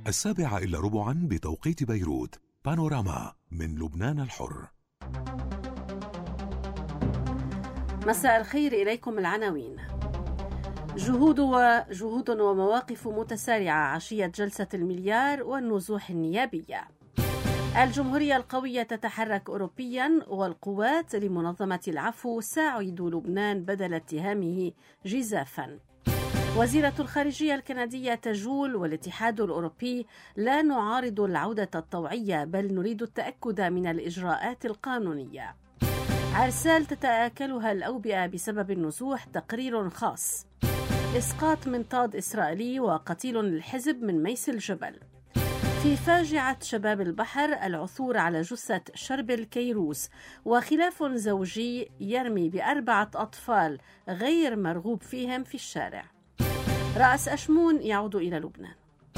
7:15 بتوقيت بيروت. بانوراما من لبنان الحر. مساء الخير، إليكم العناوين. جهود ومواقف متسارعة عشية جلسة المليار والنزوح النيابية. الجمهورية القوية تتحرك أوروبيا، والقوات لمنظمة العفو ساعد لبنان بدل اتهامه جزافا. وزيرة الخارجية الكندية تجول، والاتحاد الأوروبي: لا نعارض العودة الطوعية بل نريد التأكد من الإجراءات القانونية. عرسال تتآكلها الأوبئة بسبب النزوح، تقرير خاص. إسقاط منطاد إسرائيلي وقتيل للحزب من ميس الجبل. في فاجعة شباب البحر، العثور على جثة شربل كيروس. وخلاف زوجي يرمي ب4 أطفال غير مرغوب فيهم في الشارع. رأس أشمون يعود إلى لبنان.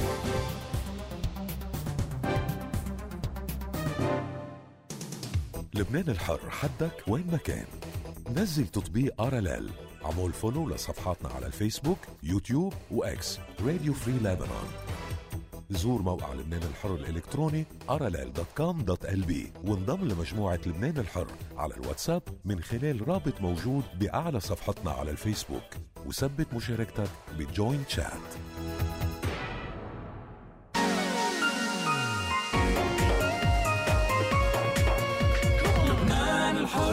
لبنان الحر، حدك وين ما كان. نزل تطبيق آراليل، عمول فولو لصفحاتنا على الفيسبوك، يوتيوب وإكس راديو فري لبنان. زور موقع لبنان الحر الإلكتروني aralel.com.lb وانضم لمجموعة لبنان الحر على الواتساب من خلال رابط موجود بأعلى صفحتنا على الفيسبوك، وثبت مشاركتك بجوين شات. لبنان الحر.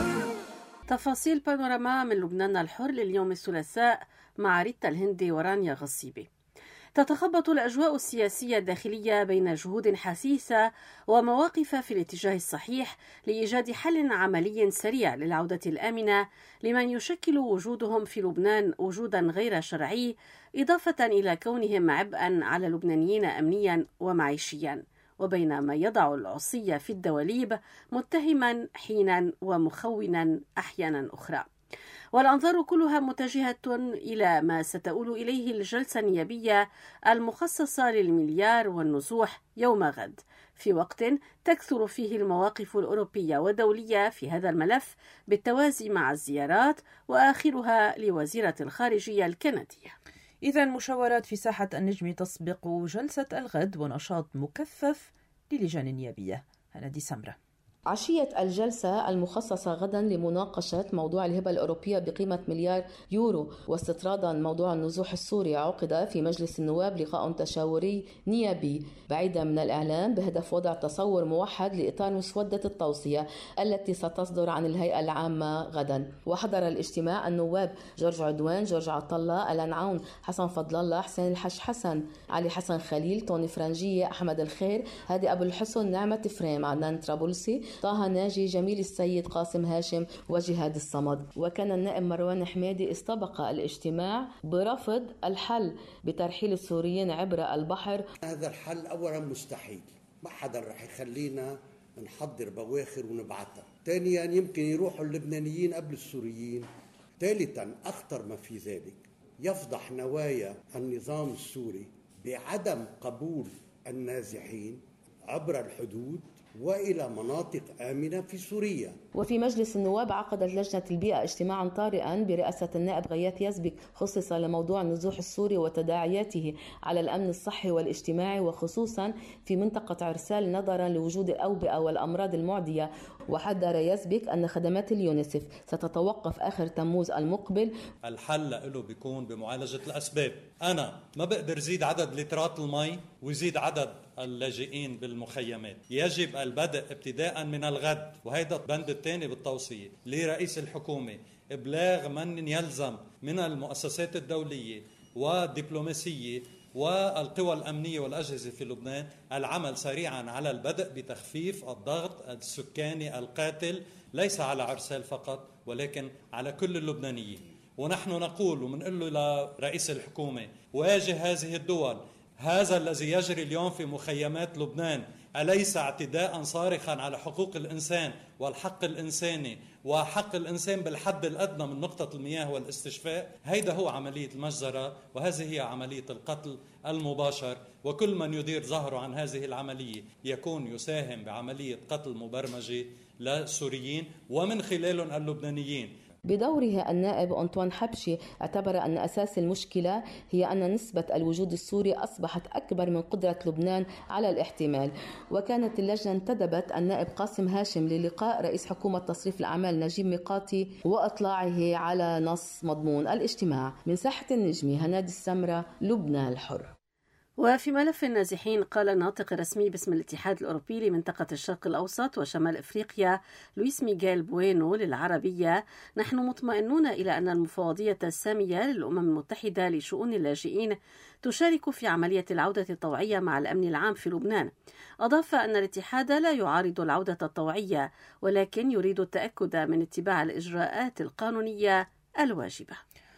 تفاصيل بانوراما من لبنان الحر لليوم الثلاثاء مع ريتا الهندي ورانيا غصيبي. تتخبط الأجواء السياسية الداخلية بين جهود حثيثة ومواقف في الاتجاه الصحيح لإيجاد حل عملي سريع للعودة الآمنة لمن يشكل وجودهم في لبنان وجودا غير شرعي، إضافة إلى كونهم عبئا على اللبنانيين أمنيا ومعيشيا، وبين ما يضع العصي في الدواليب متهما حينا ومخونا أحيانا أخرى. والأنظار كلها متجهة إلى ما ستؤول إليه الجلسة النيابية المخصصة للمليار والنزوح يوم غد، في وقت تكثر فيه المواقف الأوروبية والدولية في هذا الملف بالتوازي مع الزيارات، وآخرها لوزيرة الخارجية الكندية. إذن مشاورات في ساحة النجم تسبق جلسة الغد ونشاط مكثف للجان النيابية. هندي سمرة. عشية الجلسة المخصصة غدا لمناقشة موضوع الهبة الأوروبية بقيمة مليار يورو واستطرادا موضوع النزوح السوري، عقد في مجلس النواب لقاء تشاوري نيابي بعيدا من الإعلام بهدف وضع تصور موحد لإطار مسودة التوصية التي ستصدر عن الهيئة العامة غدا. وحضر الاجتماع النواب جورج عدوان، جورج عطلة، ألان عون، حسن فضل الله، حسين الحش حسن، علي حسن خليل، توني فرنجية، أحمد الخير، هادي أبو الحسن، نعمة فريم، عدنان طرابلسي، طه ناجي، جميل السيد، قاسم هاشم، وجهاد الصمد. وكان النائب مروان حميدي استبق الاجتماع برفض الحل بترحيل السوريين عبر البحر. هذا الحل أولا مستحيل، ما حدا رح يخلينا نحضر بواخر ونبعتها. ثانيا يمكن يروحوا اللبنانيين قبل السوريين. ثالثا أخطر ما في ذلك، يفضح نوايا النظام السوري بعدم قبول النازحين عبر الحدود وإلى مناطق آمنة في سوريا. وفي مجلس النواب عقدت لجنة البيئة اجتماعا طارئا برئاسة النائب غياث يزبك خصص لموضوع النزوح السوري وتداعياته على الأمن الصحي والاجتماعي، وخصوصا في منطقة عرسال نظرا لوجود الأوبئة والأمراض المعدية. وحذر يزبك أن خدمات اليونسف ستتوقف آخر تموز المقبل. الحل له بيكون بمعالجة الأسباب. أنا ما بقدر زيد عدد لترات المي ويزيد عدد اللاجئين بالمخيمات. يجب البدء ابتداء من الغد، وهيدا البند الثاني بالتوصية لرئيس الحكومة، إبلاغ من يلزم من المؤسسات الدولية والدبلوماسية والقوى الأمنية والأجهزة في لبنان العمل سريعا على البدء بتخفيف الضغط السكاني القاتل، ليس على عرسال فقط ولكن على كل اللبنانيين. ونحن نقول ومنقول له لرئيس الحكومة: واجه هذه الدول. هذا الذي يجري اليوم في مخيمات لبنان أليس اعتداء صارخا على حقوق الإنسان والحق الإنساني وحق الإنسان بالحد الأدنى من نقطة المياه والاستشفاء؟ هيدا هو عملية المجزرة، وهذه هي عملية القتل المباشر، وكل من يدير ظهره عن هذه العملية يكون يساهم بعملية قتل مبرمجة للسوريين ومن خلالهم اللبنانيين. بدوره النائب أنطوان حبشي اعتبر أن أساس المشكلة هي أن نسبة الوجود السوري أصبحت أكبر من قدرة لبنان على الاحتمال. وكانت اللجنة انتدبت النائب قاسم هاشم للقاء رئيس حكومة تصريف الأعمال نجيب ميقاتي وإطلاعه على نص مضمون الاجتماع. من ساحة النجمة هنادي السمرة، لبنان الحر. وفي ملف النازحين، قال الناطق الرسمي باسم الاتحاد الأوروبي لمنطقة الشرق الأوسط وشمال إفريقيا لويس ميغيل بوينو للعربية: نحن مطمئنون إلى أن المفوضية السامية للأمم المتحدة لشؤون اللاجئين تشارك في عملية العودة الطوعية مع الأمن العام في لبنان. أضاف أن الاتحاد لا يعارض العودة الطوعية، ولكن يريد التأكد من اتباع الإجراءات القانونية الواجبة.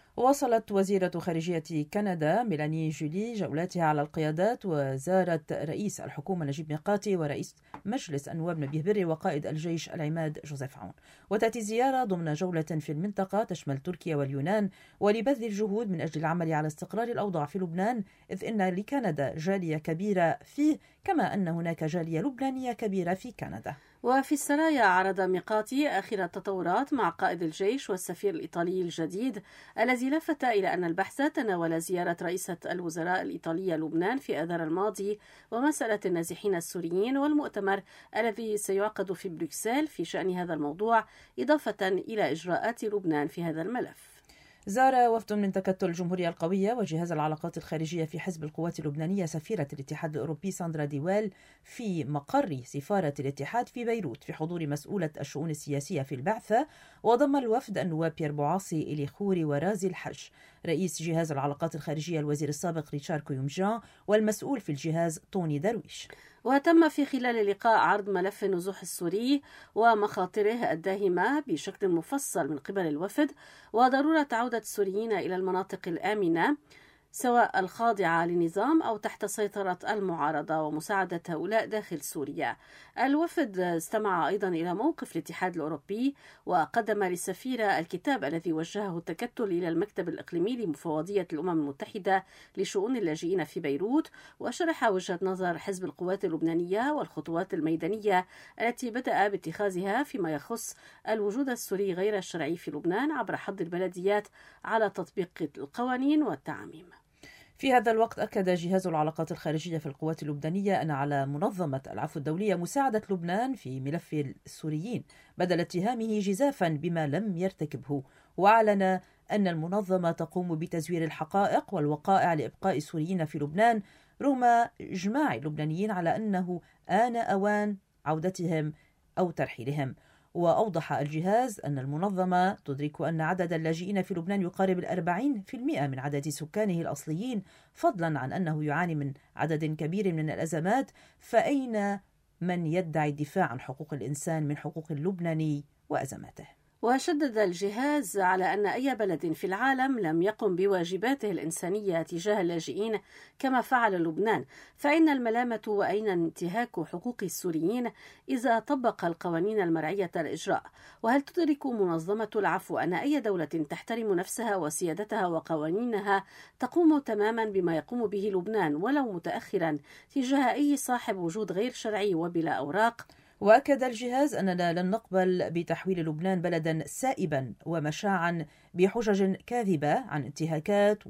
واصلت وزيرة خارجية كندا ميلاني جولي جولاتها على القيادات، وزارت رئيس الحكومة نجيب ميقاتي ورئيس مجلس النواب نبيه بري وقائد الجيش العماد جوزيف عون. وتأتي الزيارة ضمن جولة في المنطقة تشمل تركيا واليونان، ولبذل الجهود من أجل العمل على استقرار الأوضاع في لبنان، إذ إن لكندا جالية كبيرة فيه، كما أن هناك جالية لبنانية كبيرة في كندا. وفي السرايا، عرض ميقاتي آخر التطورات مع قائد الجيش والسفير الإيطالي الجديد، الذي لفت إلى أن البحث تناول زيارة رئيسة الوزراء الإيطالية لبنان في آذار الماضي ومسألة النازحين السوريين والمؤتمر الذي سيعقد في بروكسل في شأن هذا الموضوع، إضافة إلى إجراءات لبنان في هذا الملف. زار وفد من تكتل الجمهورية القوية وجهاز العلاقات الخارجية في حزب القوات اللبنانية سفيرة الاتحاد الأوروبي ساندرا ديوال في مقر سفارة الاتحاد في بيروت في حضور مسؤولة الشؤون السياسية في البعثة. وضم الوفد النواب بيير بوعاصي، إلي خوري ورازي الحج، رئيس جهاز العلاقات الخارجية الوزير السابق ريتشارد كويومجان، والمسؤول في الجهاز توني درويش. وتم في خلال اللقاء عرض ملف النزوح السوري ومخاطره الداهمة بشكل مفصل من قبل الوفد، وضرورة عودة السوريين إلى المناطق الآمنة سواء الخاضعة للنظام أو تحت سيطرة المعارضة، ومساعدة هؤلاء داخل سوريا. الوفد استمع أيضا إلى موقف الاتحاد الأوروبي، وقدم للسفيرة الكتاب الذي وجهه التكتل إلى المكتب الإقليمي لمفوضية الأمم المتحدة لشؤون اللاجئين في بيروت، وشرح وجهة نظر حزب القوات اللبنانية والخطوات الميدانية التي بدأ باتخاذها فيما يخص الوجود السوري غير الشرعي في لبنان عبر حض البلديات على تطبيق القوانين والتعميم. في هذا الوقت أكد جهاز العلاقات الخارجية في القوات اللبنانية أن على منظمة العفو الدولية مساعدة لبنان في ملف السوريين بدل اتهامه جزافا بما لم يرتكبه، وأعلن أن المنظمة تقوم بتزوير الحقائق والوقائع لإبقاء السوريين في لبنان، رغم إجماع اللبنانيين على أنه آن أوان عودتهم أو ترحيلهم. وأوضح الجهاز أن المنظمة تدرك أن عدد اللاجئين في لبنان يقارب 40% من عدد سكانه الأصليين، فضلا عن أنه يعاني من عدد كبير من الأزمات، فأين من يدعي الدفاع عن حقوق الإنسان من حقوق اللبناني وأزماته؟ وشدد الجهاز على أن أي بلد في العالم لم يقم بواجباته الإنسانية تجاه اللاجئين كما فعل لبنان، فإن الملامة وأين انتهاك حقوق السوريين إذا طبق القوانين المرعية الإجراء. وهل تدرك منظمة العفو أن أي دولة تحترم نفسها وسيادتها وقوانينها تقوم تماما بما يقوم به لبنان ولو متأخرا تجاه أي صاحب وجود غير شرعي وبلا أوراق؟ وأكد الجهاز أننا لن نقبل بتحويل لبنان بلدا سائبا ومشاعا بحجج كاذبة عن انتهاكات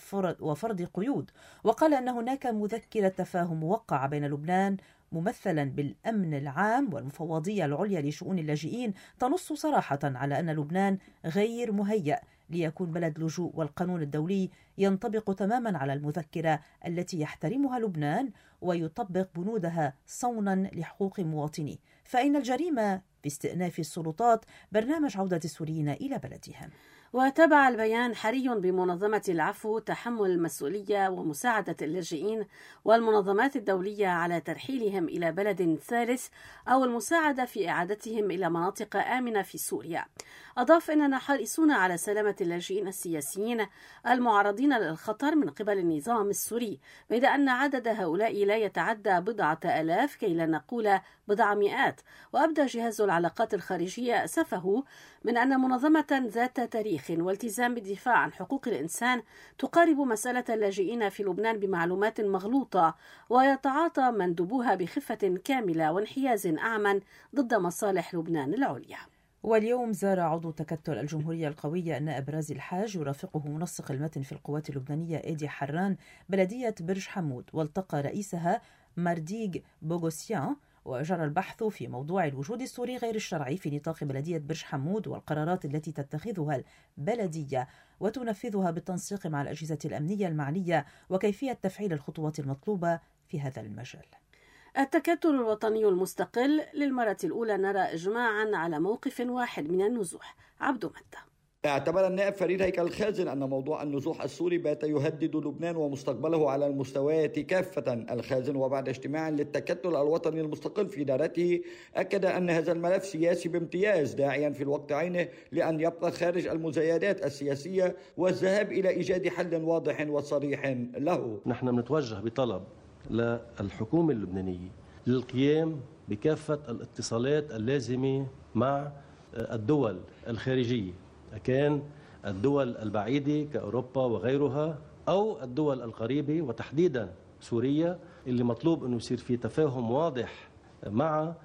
وفرض قيود. وقال أن هناك مذكرة تفاهم موقعة بين لبنان ممثلا بالأمن العام والمفوضية العليا لشؤون اللاجئين تنص صراحة على أن لبنان غير مهيأ ليكون بلد لجوء، والقانون الدولي ينطبق تماما على المذكرة التي يحترمها لبنان ويطبق بنودها صونا لحقوق مواطنيه، فإن الجريمة باستئناف السلطات برنامج عودة السوريين إلى بلدهم. وتابع البيان: حري بمنظمة العفو تحمل المسؤولية ومساعدة اللاجئين والمنظمات الدولية على ترحيلهم إلى بلد ثالث أو المساعدة في إعادتهم إلى مناطق آمنة في سوريا. أضاف أننا حريصون على سلامة اللاجئين السياسيين المعرضين للخطر من قبل النظام السوري، بيد أن عدد هؤلاء لا يتعدى بضعة آلاف كي لا نقول بضع مئات. وأبدى جهاز العلاقات الخارجية أسفه من أن منظمة ذات تاريخ والتزام بالدفاع عن حقوق الإنسان تقارب مسألة اللاجئين في لبنان بمعلومات مغلوطة، ويتعاطى مندوبوها بخفة كاملة وانحياز أعمى ضد مصالح لبنان العليا. واليوم زار عضو تكتل الجمهورية القوية النائب رازي الحاج يرافقه منسق المتن في القوات اللبنانية إيدي حران بلدية برج حمود، والتقى رئيسها مارديغ بوغوسيان، وجرى البحث في موضوع الوجود السوري غير الشرعي في نطاق بلدية برج حمود والقرارات التي تتخذها البلدية وتنفذها بالتنسيق مع الأجهزة الأمنية المعنية وكيفية تفعيل الخطوات المطلوبة في هذا المجال. التكتل الوطني المستقل للمرة الأولى نرى إجماعا على موقف واحد من النزوح. عبد متى. اعتبر النائب فريد هيكل خازن أن موضوع النزوح السوري بات يهدد لبنان ومستقبله على المستويات كافة. الخازن وبعد اجتماع للتكتل الوطني المستقل في دارته أكد أن هذا الملف سياسي بامتياز، داعيا في الوقت عينه لأن يبقى خارج المزايدات السياسية والذهاب إلى إيجاد حل واضح وصريح له. نحن نتوجه بطلب للحكومة اللبنانية للقيام بكافة الاتصالات اللازمة مع الدول الخارجية، كان الدول البعيدة كأوروبا وغيرها أو الدول القريبة وتحديدا سوريا، اللي مطلوب أنه يصير في تفاهم واضح مع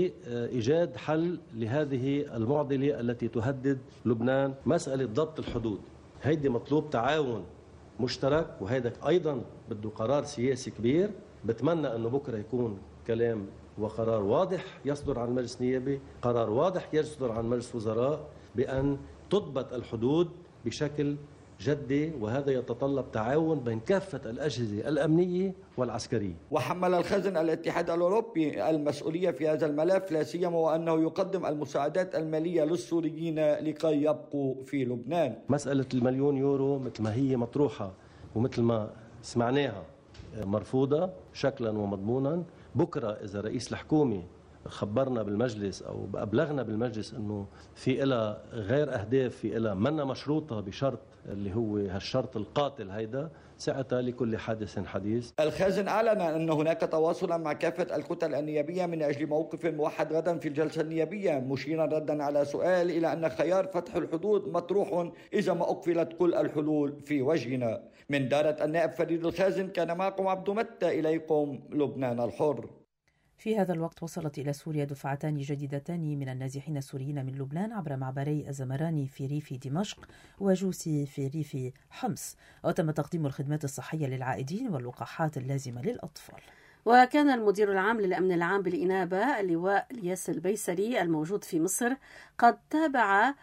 لإيجاد حل لهذه المعضلة التي تهدد لبنان. مسألة ضبط الحدود هيدي مطلوب تعاون مشترك، وهذا أيضا بده قرار سياسي كبير. بتمنى أنه بكرة يكون كلام وقرار واضح يصدر عن مجلس نيابي، قرار واضح يصدر عن مجلس وزراء بأن تضبط الحدود بشكل جدي، وهذا يتطلب تعاون بين كافة الأجهزة الأمنية والعسكرية. وحمل الخازن الاتحاد الأوروبي المسؤولية في هذا الملف، لا سيما وأنه يقدم المساعدات المالية للسوريين لكي يبقوا في لبنان. مسألة المليون يورو مثل ما هي مطروحة ومثل ما سمعناها مرفوضة شكلا ومضمونا. بكرة إذا رئيس الحكومة خبرنا بالمجلس أو أبلغنا بالمجلس أنه في إلى غير أهداف، في إلى منا مشروطة بشرط اللي هو هالشرط القاتل هيدا، ساعتها لكل حادث حديث. الخازن أعلن أن هناك تواصلا مع كافة الكتل النيابية من أجل موقف موحد غدا في الجلسة النيابية، مشيرا ردا على سؤال إلى أن خيار فتح الحدود مطروح إذا ما أقفلت كل الحلول في وجهنا. من دارة النائب فريد الخازن كان معكم عبد متى، إليكم لبنان الحر. في هذا الوقت وصلت إلى سوريا دفعتان جديدتان من النازحين السوريين من لبنان عبر معبري الزمراني في ريف دمشق وجوسي في ريف حمص، وتم تقديم الخدمات الصحية للعائدين واللقاحات اللازمة للأطفال. وكان المدير العام للأمن العام بالإنابة اللواء الياس البيسري الموجود في مصر قد تابع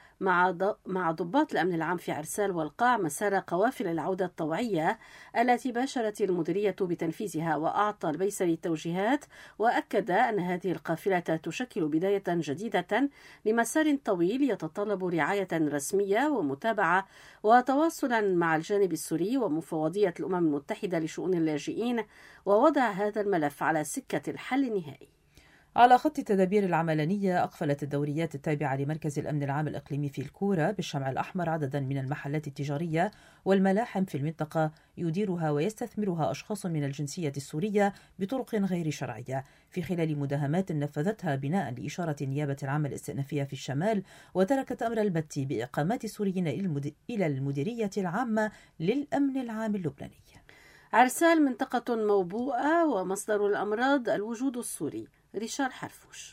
مع ضباط الأمن العام في عرسال والقاع مسار قوافل العودة الطوعية التي باشرت المديرية بتنفيذها، وأعطى البيسري توجيهات وأكد أن هذه القافلة تشكل بداية جديدة لمسار طويل يتطلب رعاية رسمية ومتابعة وتواصلا مع الجانب السوري ومفوضية الأمم المتحدة لشؤون اللاجئين، ووضع هذا الملف على سكة الحل النهائي. على خط التدابير العملانية، أقفلت الدوريات التابعة لمركز الأمن العام الإقليمي في الكورة بالشمع الأحمر عددا من المحلات التجارية والملاحم في المنطقة يديرها ويستثمرها أشخاص من الجنسية السورية بطرق غير شرعية، في خلال مداهمات نفذتها بناء لإشارة النيابة العامة الاستئنافية في الشمال، وتركت أمر البت بإقامات السوريين إلى المديرية العامة للأمن العام اللبناني. عرسال منطقة موبوءة ومصدر الأمراض الوجود السوري. ريشار حرفوش.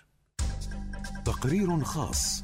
تقرير خاص.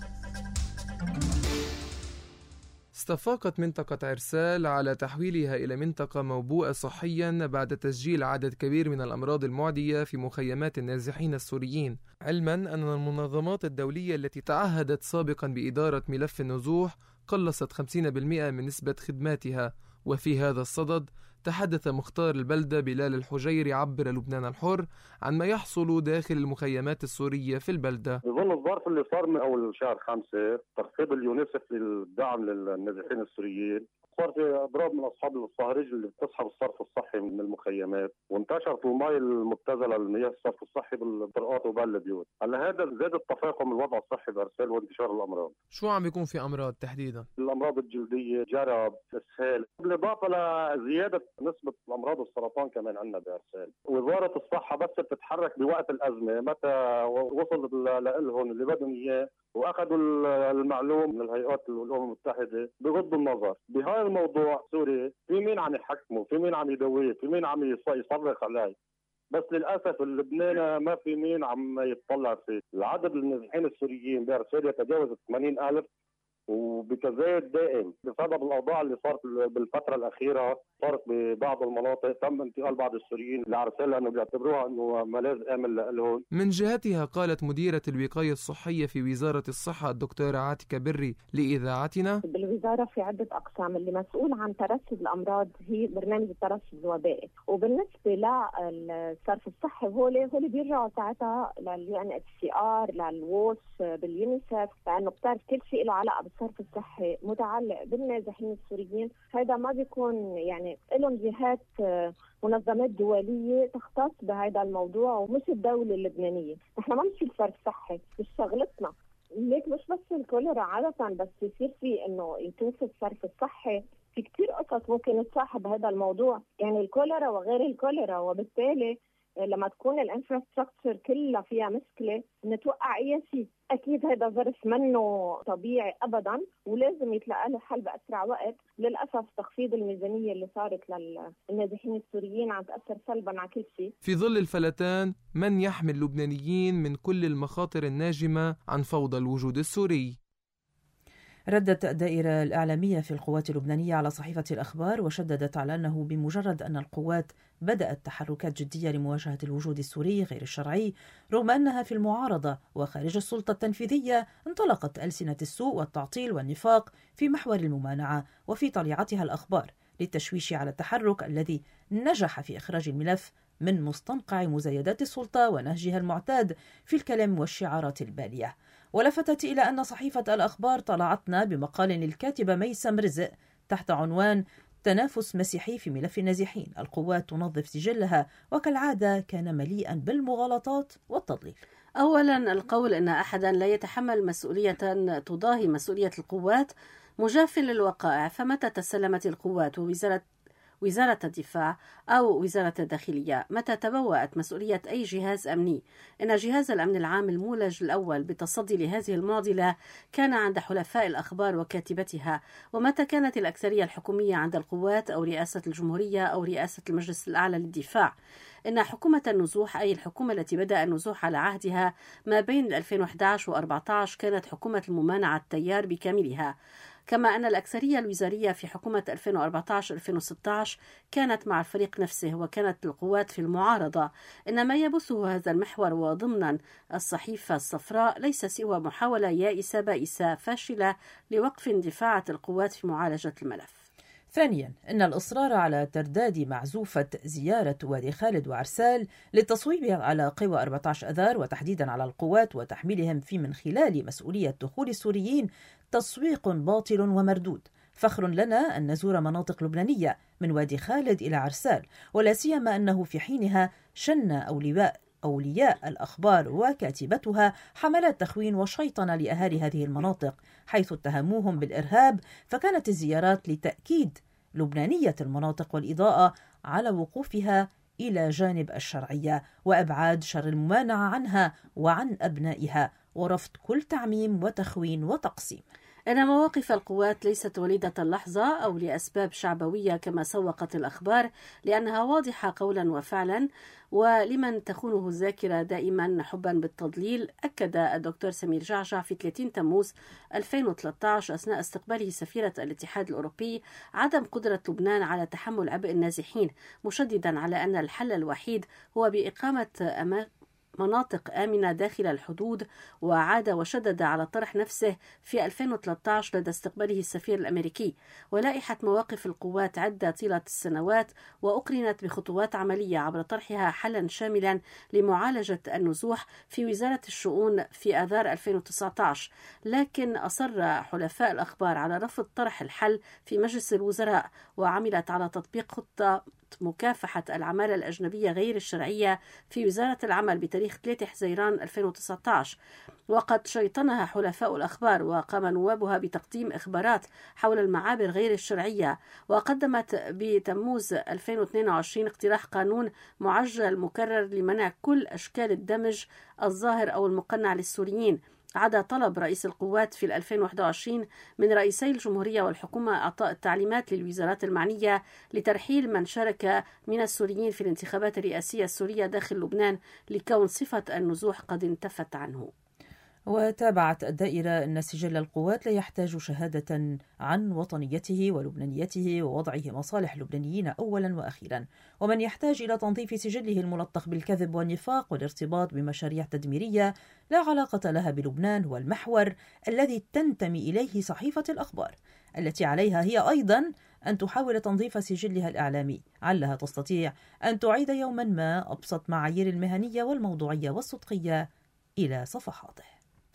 استفاقت منطقة عرسال على تحويلها إلى منطقة موبوءة صحيا بعد تسجيل عدد كبير من الأمراض المعدية في مخيمات النازحين السوريين، علما أن المنظمات الدولية التي تعهدت سابقا بإدارة ملف النزوح قلصت 50% من نسبة خدماتها. وفي هذا الصدد تحدث مختار البلدة بلال الحجيري عبر لبنان الحر عن ما يحصل داخل المخيمات السورية في البلدة. بظن الظرف اللي صار من أول شهر 5 تخفيض اليونيسف للدعم للنازحين السوريين، صار في اضراب من اصحاب الصهاريج اللي بتسحب الصرف الصحي من المخيمات، وانتشرت المي المبتذله للمياه الصرف الصحي بالطرقات وبال البيوت. هلا هذا زاد التفاقم الوضع الصحي بعرسال وانتشار الامراض. شو عم بيكون في امراض تحديدا؟ الامراض الجلديه، جرب، اسهال، بالاضافه لزياده نسبه الامراض السرطان كمان عندنا بعرسال. وزاره الصحه بس بتتحرك بوقت الازمه، متى وصل لهم اللي بدهم اياه واخذوا المعلوم من الهيئات الامم المتحده بغض النظر. بهذا الموضوع سوري في مين عم يحكمه، في مين عم يدويه، في مين عم يصرخ عليه. بس للاسف اللبناني ما في مين عم يتطلع فيه. العدد النازحين السوريين بارسال يتجاوز 80,000 وبتزايد دائم بسبب الاوضاع اللي صارت بالفتره الاخيره. صارت ببعض المناطق تم انتقال بعض السوريين لعرسال لانه بيعتبروها انه ملاذ امن لهم. من جهتها قالت مديرة الوقاية الصحية في وزارة الصحة الدكتورة عاتكة بري لإذاعتنا: بالوزارة في عدة أقسام، اللي مسؤول عن ترصد الأمراض هي برنامج الترصد الوبائي، وبالنسبة للصرف الصحي هول بيرجعوا ساعتها للUNHCR للووس باليونيسف، لأنه بتعرف كل شيء له علاقة بالصرف الصحي متعلق بالنازحين السوريين. هذا ما بيكون يعني لهم جهات منظمات دولية تختص بهذا الموضوع ومش الدولة اللبنانية. نحن ما نشيل صرف صحي، مش شغلتنا. ليك مش بس الكوليرا عادة بس يصير في انه يتوفى الصرف الصحي، في كتير قصص ممكن تصاحب هذا الموضوع، يعني الكوليرا وغير الكوليرا. وبالتالي لما تكون الانفراستراكشر كلها فيها مشكلة نتوقع اي شيء. اكيد هذا ظرف منه طبيعي ابدا ولازم يتلقى له حل باسرع وقت. للاسف تخفيض الميزانية اللي صارت للنازحين السوريين عم تاثر سلبا على كل شيء. في ظل الفلتان من يحمي اللبنانيين من كل المخاطر الناجمة عن فوضى الوجود السوري؟ ردت الدائرة الإعلامية في القوات اللبنانية على صحيفة الأخبار وشددت على أنه بمجرد أن القوات بدأت تحركات جدية لمواجهة الوجود السوري غير الشرعي رغم أنها في المعارضة وخارج السلطة التنفيذية، انطلقت ألسنة السوء والتعطيل والنفاق في محور الممانعة وفي طليعتها الأخبار للتشويش على التحرك الذي نجح في إخراج الملف من مستنقع مزايدات السلطة ونهجها المعتاد في الكلام والشعارات البالية. ولفتت إلى أن صحيفة الأخبار طلعتنا بمقال للكاتبة ميسم رزق تحت عنوان تنافس مسيحي في ملف النازحين، القوات تنظف سجلها، وكالعادة كان مليئا بالمغالطات والتضليل. أولا، القول أن أحدا لا يتحمل مسؤولية تضاهي مسؤولية القوات مجاف للوقائع. فمتى تسلمت القوات وزارة الدفاع أو وزارة الداخلية متى تبوأت مسؤولية أي جهاز أمني؟ إن جهاز الأمن العام المولج الأول بالتصدي لهذه المعضلة كان عند حلفاء الأخبار وكاتبتها. ومتى كانت الأكثرية الحكومية عند القوات أو رئاسة الجمهورية أو رئاسة المجلس الأعلى للدفاع؟ إن حكومة النزوح، أي الحكومة التي بدأ النزوح على عهدها ما بين 2011 و14، كانت حكومة الممانعة التيار بكاملها. كما أن الأكثرية الوزارية في حكومة 2014-2016 كانت مع الفريق نفسه وكانت القوات في المعارضة. إن ما يبثه هذا المحور وضمنا الصحيفة الصفراء ليس سوى محاولة يائسة بائسة فاشلة لوقف اندفاعة القوات في معالجة الملف. ثانيا، إن الإصرار على ترداد معزوفة زيارة وادي خالد وعرسال للتصويب على قوى 14 أذار وتحديدا على القوات وتحميلهم في من خلال مسؤولية دخول السوريين تسويق باطل ومردود. فخر لنا أن نزور مناطق لبنانية من وادي خالد إلى عرسال، ولا سيما أنه في حينها شن أولياء الأخبار وكاتبتها حملات تخوين وشيطنة لأهالي هذه المناطق حيث اتهموهم بالإرهاب. فكانت الزيارات لتأكيد لبنانية المناطق والإضاءة على وقوفها إلى جانب الشرعية وأبعاد شر الممانعة عنها وعن أبنائها ورفض كل تعميم وتخوين وتقسيم. إن مواقف القوات ليست وليدة اللحظة أو لأسباب شعبوية كما سوقت الأخبار، لأنها واضحة قولا وفعلا ولمن تخونه الذاكرة دائما حبا بالتضليل. أكد الدكتور سمير جعجع في 30 تموز 2013 أثناء استقباله سفيرة الاتحاد الأوروبي عدم قدرة لبنان على تحمل عبء النازحين، مشددا على أن الحل الوحيد هو بإقامة مناطق آمنة داخل الحدود. وعاد وشدد على الطرح نفسه في 2013 لدى استقباله السفير الأمريكي. ولائحة مواقف القوات عدة طيلة السنوات وأقرنت بخطوات عملية عبر طرحها حلا شاملا لمعالجة النزوح في وزارة الشؤون في آذار 2019، لكن أصر حلفاء الأخبار على رفض طرح الحل في مجلس الوزراء، وعملت على تطبيق خطة مكافحة العمالة الأجنبية غير الشرعية في وزارة العمل بتاريخ 3 حزيران 2019، وقد شيطنها حلفاء الأخبار وقام نوابها بتقديم إخبارات حول المعابر غير الشرعية. وقدمت بتموز 2022 اقتراح قانون معجل مكرر لمنع كل أشكال الدمج الظاهر أو المقنع للسوريين، عدا طلب رئيس القوات في 2021 من رئيسي الجمهورية والحكومة إعطاء التعليمات للوزارات المعنية لترحيل من شارك من السوريين في الانتخابات الرئاسية السورية داخل لبنان لكون صفة النزوح قد انتفت عنه. وتابعت الدائرة أن سجل القوات لا يحتاج شهادة عن وطنيته ولبنانيته ووضعه مصالح اللبنانيين أولا وأخيرا، ومن يحتاج إلى تنظيف سجله الملطخ بالكذب والنفاق والارتباط بمشاريع تدميرية لا علاقة لها بلبنان هو المحور الذي تنتمي إليه صحيفة الأخبار، التي عليها هي أيضا أن تحاول تنظيف سجلها الإعلامي، علها تستطيع أن تعيد يوما ما أبسط معايير المهنية والموضوعية والصدقية إلى صفحاته.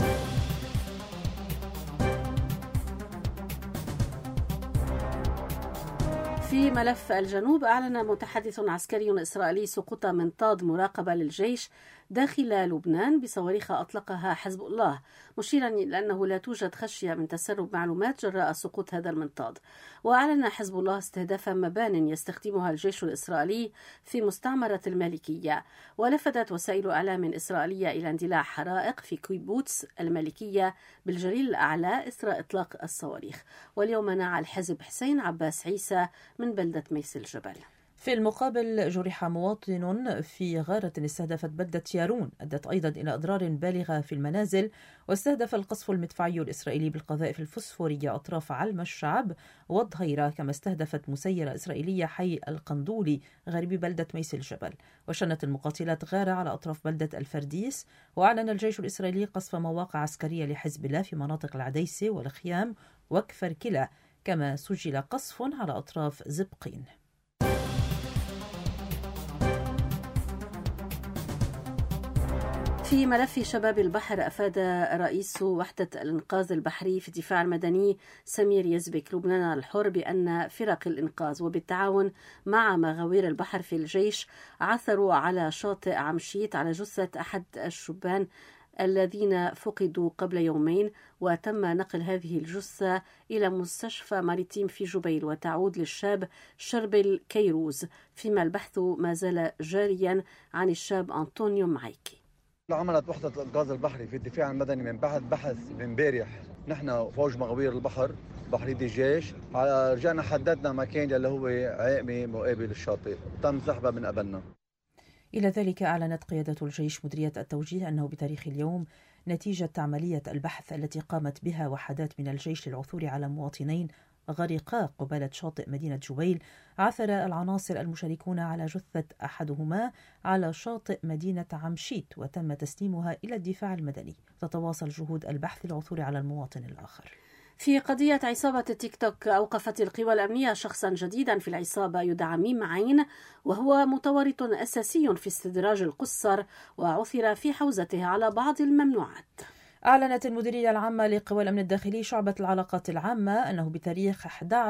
في ملف الجنوب، أعلن متحدث عسكري إسرائيلي سقوط منطاد مراقبة للجيش داخل لبنان بصواريخ أطلقها حزب الله، مشيرا إلى أنه لا توجد خشية من تسرب معلومات جراء سقوط هذا المنطاد. وأعلن حزب الله استهداف مبان يستخدمها الجيش الإسرائيلي في مستعمرة المالكية. ولفتت وسائل إعلام إسرائيلية إلى اندلاع حرائق في كيبوتس المالكية بالجليل الأعلى إثر إطلاق الصواريخ. واليوم منع الحزب حسين عباس عيسى من بلدة ميس الجبل. في المقابل جرح مواطن في غارة استهدفت بلدة يارون، أدت أيضا إلى أضرار بالغة في المنازل. واستهدف القصف المدفعي الإسرائيلي بالقذائف الفسفورية أطراف علم الشعب والظهيرة، كما استهدفت مسيرة إسرائيلية حي القندولي غربي بلدة ميس الجبل. وشنت المقاتلات غارة على أطراف بلدة الفرديس. وأعلن الجيش الإسرائيلي قصف مواقع عسكرية لحزب الله في مناطق العديسة والخيام وكفر كلا، كما سجل قصف على أطراف زبقين. في ملف شباب البحر، أفاد رئيس وحدة الإنقاذ البحري في الدفاع المدني سمير يزبك لبنان الحر بأن فرق الإنقاذ وبالتعاون مع مغاوير البحر في الجيش عثروا على شاطئ عمشيت على جثة أحد الشبان الذين فقدوا قبل يومين، وتم نقل هذه الجثة إلى مستشفى ماريتيم في جبيل، وتعود للشاب شربل كيروز، فيما البحث ما زال جاريا عن الشاب أنطونيو معيكي. عملت وحدة الإنقاذ البحري في الدفاع المدني من بعد بحث من امبارح، نحن فوج مغاوير البحر بحرية الجيش، رجعنا حددنا مكان اللي هو عائمة مقابل الشاطئ، تم سحبها من قبلنا. إلى ذلك أعلنت قيادة الجيش مديرية التوجيه أنه بتاريخ اليوم نتيجة عملية البحث التي قامت بها وحدات من الجيش للعثور على مواطنين غرقا قبالة شاطئ مدينة جبيل، عثر العناصر المشاركون على جثة أحدهما على شاطئ مدينة عمشيت، وتم تسليمها إلى الدفاع المدني. تتواصل جهود البحث للعثور على المواطن الآخر. في قضية عصابة التيك توك، أوقفت القوى الأمنية شخصا جديدا في العصابة يدعى ميم عين، وهو متورط أساسي في استدراج القُصّر، وعثر في حوزته على بعض الممنوعات. أعلنت المديرية العامة لقوى الأمن الداخلي شعبة العلاقات العامة أنه بتاريخ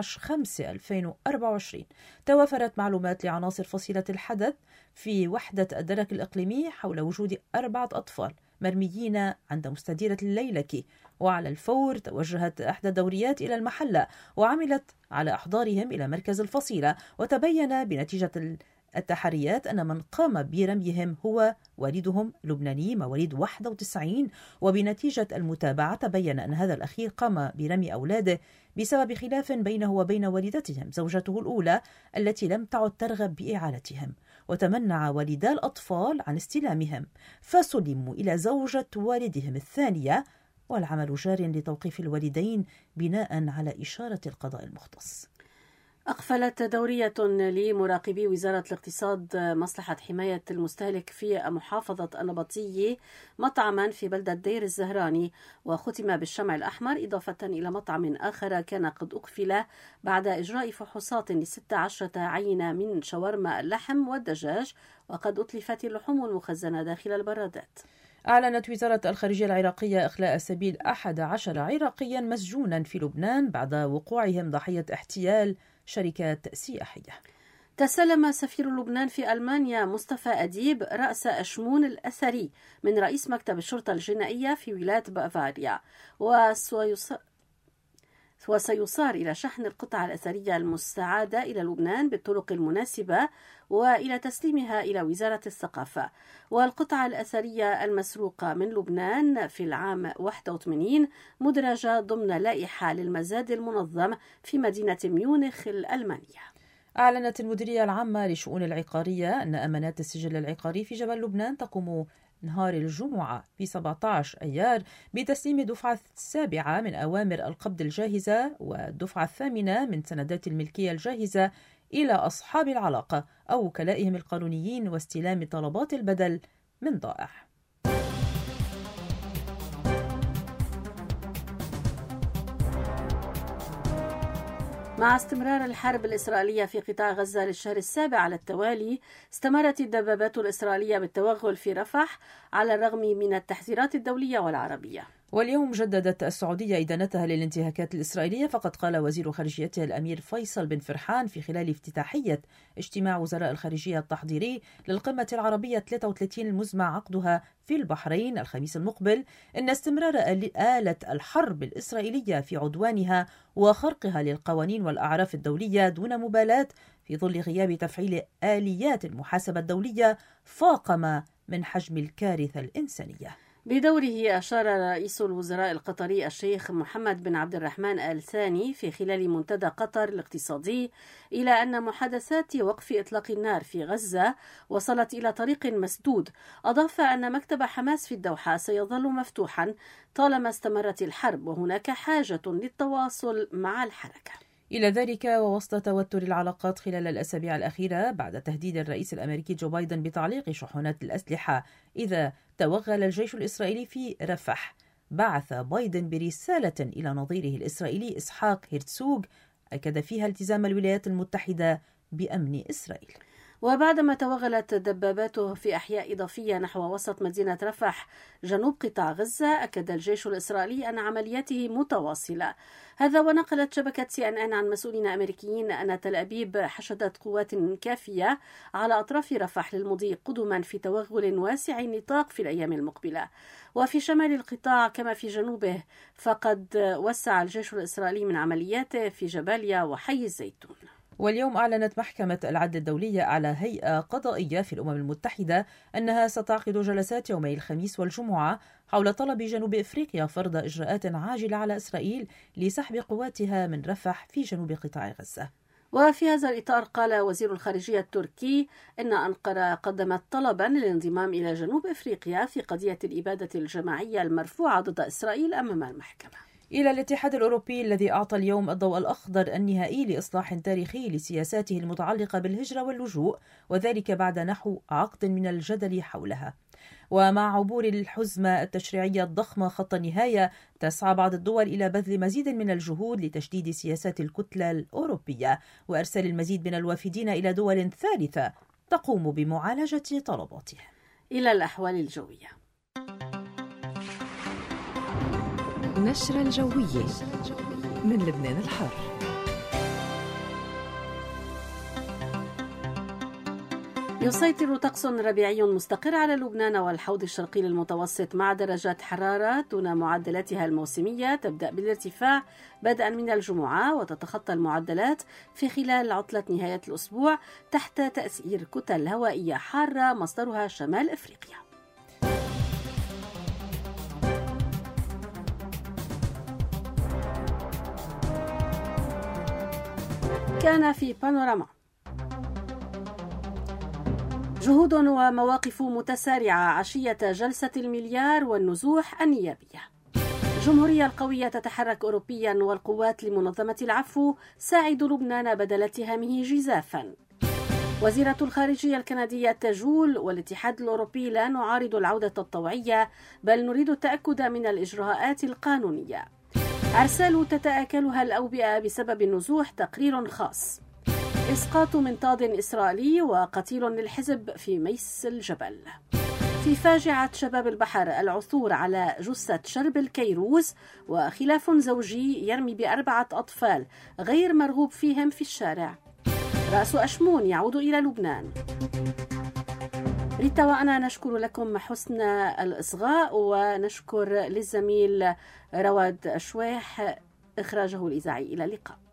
11/5/2024 توافرت معلومات لعناصر فصيلة الحدث في وحدة الدرك الإقليمي حول وجود 4 أطفال مرميين عند مستديرة الليلكي، وعلى الفور توجهت إحدى الدوريات إلى المحلة وعملت على إحضارهم إلى مركز الفصيلة. وتبين بنتيجة التحريات أن من قام برميهم هو والدهم لبناني مواليد 91، وبنتيجة المتابعة تبين أن هذا الأخير قام برمي أولاده بسبب خلاف بينه وبين والدتهم زوجته الأولى التي لم تعد ترغب بإعالتهم، وتمنع والدا الأطفال عن استلامهم، فسلموا إلى زوجة والدهم الثانية، والعمل جار لتوقيف الوالدين بناء على إشارة القضاء المختص. أقفلت دورية لمراقبي وزارة الاقتصاد مصلحة حماية المستهلك في محافظة النبطية مطعما في بلدة دير الزهراني، وختم بالشمع الأحمر، إضافة إلى مطعم آخر كان قد أقفل بعد إجراء فحوصات ل16 عينة من شاورما اللحم والدجاج، وقد أتلفت اللحوم المخزنة داخل البرادات. أعلنت وزارة الخارجية العراقية إخلاء سبيل 11 عراقيا مسجونا في لبنان بعد وقوعهم ضحية احتيال شركات سياحية. تسلم سفير لبنان في ألمانيا مصطفى أديب رأس أشمون الأثري من رئيس مكتب الشرطة الجنائية في ولاية بافاريا، وسيصار إلى شحن القطع الأثرية المستعادة إلى لبنان بالطرق المناسبة وإلى تسليمها إلى وزارة الثقافة. والقطع الأثرية المسروقة من لبنان في العام 81 مدرجة ضمن لائحة للمزاد المنظم في مدينة ميونخ الألمانية. أعلنت المديرية العامة لشؤون العقارية أن أمانات السجل العقاري في جبل لبنان تقوم نهار الجمعة في 17 أيار بتسليم الدفعة 7 من أوامر القبض الجاهزة والدفعة 8 من سندات الملكية الجاهزة إلى أصحاب العلاقة أو وكلائهم القانونيين واستلام طلبات البدل من ضائع. مع استمرار الحرب الإسرائيلية في قطاع غزة للشهر السابع على التوالي، استمرت الدبابات الإسرائيلية بالتوغل في رفح على الرغم من التحذيرات الدولية والعربية. واليوم جددت السعودية إدانتها للانتهاكات الإسرائيلية، فقد قال وزير خارجيتها الأمير فيصل بن فرحان في خلال افتتاحية اجتماع وزراء الخارجية التحضيري للقمة العربية 33 المزمع عقدها في البحرين الخميس المقبل إن استمرار آلة الحرب الإسرائيلية في عدوانها وخرقها للقوانين والأعراف الدولية دون مبالاة في ظل غياب تفعيل آليات المحاسبة الدولية فاقم من حجم الكارثة الإنسانية. بدوره أشار رئيس الوزراء القطري الشيخ محمد بن عبد الرحمن آل ثاني في خلال منتدى قطر الاقتصادي إلى أن محادثات وقف إطلاق النار في غزة وصلت إلى طريق مسدود. أضاف أن مكتب حماس في الدوحة سيظل مفتوحا طالما استمرت الحرب وهناك حاجة للتواصل مع الحركة. إلى ذلك ووسط توتر العلاقات خلال الأسابيع الأخيرة بعد تهديد الرئيس الأمريكي جو بايدن بتعليق شحنات الأسلحة إذا توغل الجيش الإسرائيلي في رفح، بعث بايدن برسالة إلى نظيره الإسرائيلي إسحاق هيرتسوغ أكد فيها التزام الولايات المتحدة بأمن إسرائيل. وبعدما توغلت دباباته في أحياء إضافية نحو وسط مدينة رفح جنوب قطاع غزة، أكد الجيش الإسرائيلي أن عملياته متواصلة. هذا ونقلت شبكة CNN عن مسؤولين أمريكيين أن تل أبيب حشدت قوات كافية على أطراف رفح للمضي قدما في توغل واسع النطاق في الأيام المقبلة. وفي شمال القطاع كما في جنوبه فقد وسع الجيش الإسرائيلي من عملياته في جباليا وحي الزيتون. واليوم أعلنت محكمة العدل الدولية على هيئة قضائية في الأمم المتحدة أنها ستعقد جلسات يومي الخميس والجمعة حول طلب جنوب إفريقيا فرض إجراءات عاجلة على إسرائيل لسحب قواتها من رفح في جنوب قطاع غزة. وفي هذا الإطار قال وزير الخارجية التركي إن أنقرة قدمت طلبا للانضمام إلى جنوب إفريقيا في قضية الإبادة الجماعية المرفوعة ضد إسرائيل أمام المحكمة. إلى الاتحاد الأوروبي الذي أعطى اليوم الضوء الأخضر النهائي لإصلاح تاريخي لسياساته المتعلقة بالهجرة واللجوء، وذلك بعد نحو عقد من الجدل حولها. ومع عبور الحزمة التشريعية الضخمة خط النهاية، تسعى بعض الدول إلى بذل مزيد من الجهود لتشديد سياسات الكتلة الأوروبية وإرسال المزيد من الوافدين إلى دول ثالثة تقوم بمعالجة طلباتهم. إلى الأحوال الجوية. نشرة الجوية من لبنان الحر. يسيطر طقس ربيعي مستقر على لبنان والحوض الشرقي للمتوسط مع درجات حرارة دون معدلاتها الموسمية تبدأ بالارتفاع بدءا من الجمعة وتتخطى المعدلات في خلال عطلة نهاية الأسبوع تحت تأثير كتل هوائية حارة مصدرها شمال أفريقيا. كان في بانوراما جهود ومواقف متسارعة عشية جلسة المليار والنزوح النيابية. الجمهورية القوية تتحرك أوروبيا والقوات لمنظمة العفو ساعد لبنان بدل اتهامه جزافا. وزيرة الخارجية الكندية تجول والاتحاد الأوروبي لا نعارض العودة الطوعية بل نريد التأكد من الإجراءات القانونية. أرسال تتآكلها الأوبئة بسبب النزوح تقرير خاص. إسقاط منطاد إسرائيلي وقتيل للحزب في ميس الجبل. في فاجعة شباب البحر العثور على جثة شرب الكيروز وخلاف زوجي يرمي ب4 أطفال غير مرغوب فيهم في الشارع. رأس أشمون يعود إلى لبنان. ريتا وأنا نشكر لكم حسن الإصغاء ونشكر للزميل رواد شويح إخراجه الإذاعي. إلى اللقاء.